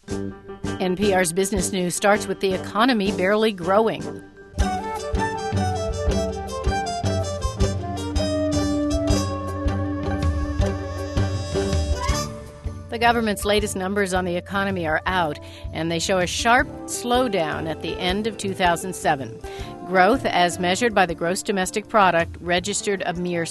NPR's Business News starts with the economy barely growing. The government's latest numbers on the economy are out, and they show a sharp slowdown at the end of 2007. Growth, as measured by the gross domestic product, registered a mere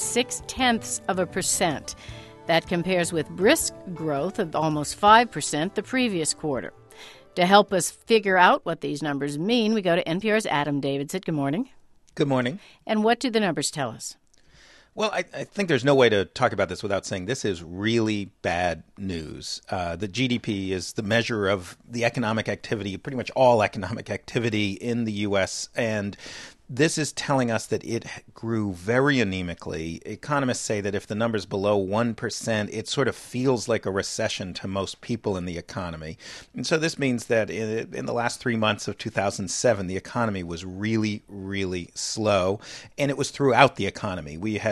0.6%. That compares with brisk growth of almost 5% the previous quarter. To help us figure out what these numbers mean, we go to NPR's Adam Davidson. Good morning. Good morning. And what do the numbers tell us? Well, I think there's no way to talk about this without saying this is really bad news. The GDP is the measure of the economic activity, pretty much all economic activity in the U.S., and this is telling us that it grew very anemically. Economists say that if the number's below 1%, it sort of feels like a recession to most people in the economy. And so this means that in the last 3 months of 2007, the economy was really, really slow, and it was throughout the economy.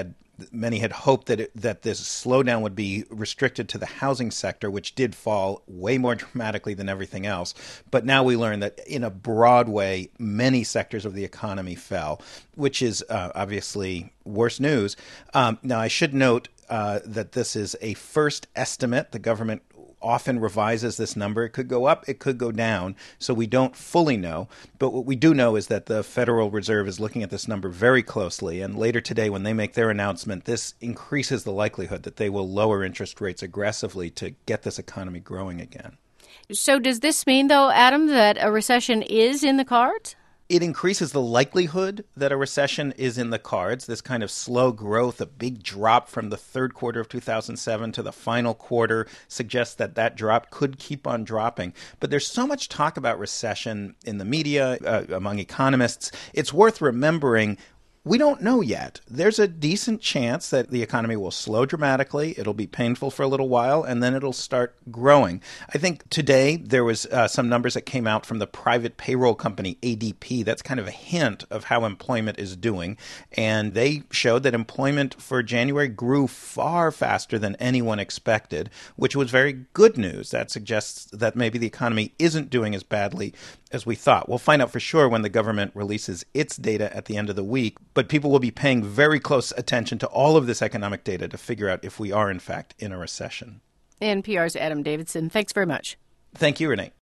Many had hoped that this slowdown would be restricted to the housing sector, which did fall way more dramatically than everything else. But now we learn that in a broad way, many sectors of the economy fell, which is obviously worse news. Now, I should note that this is a first estimate. The government often revises this number. It could go up, it could go down, so we don't fully know. But what we do know is that the Federal Reserve is looking at this number very closely, and later today when they make their announcement, this increases the likelihood that they will lower interest rates aggressively to get this economy growing again. So does this mean, though, Adam, that a recession is in the cards? It increases the likelihood that a recession is in the cards. This kind of slow growth, a big drop from the third quarter of 2007 to the final quarter suggests that that drop could keep on dropping. But there's so much talk about recession in the media, among economists. It's worth remembering we don't know yet. There's a decent chance that the economy will slow dramatically. It'll be painful for a little while, and then it'll start growing. I think today there was some numbers that came out from the private payroll company ADP. That's kind of a hint of how employment is doing. And they showed that employment for January grew far faster than anyone expected, which was very good news. That suggests that maybe the economy isn't doing as badly as we thought. We'll find out for sure when the government releases its data at the end of the week, but people will be paying very close attention to all of this economic data to figure out if we are, in fact, in a recession. NPR's Adam Davidson, thanks very much. Thank you, Renee.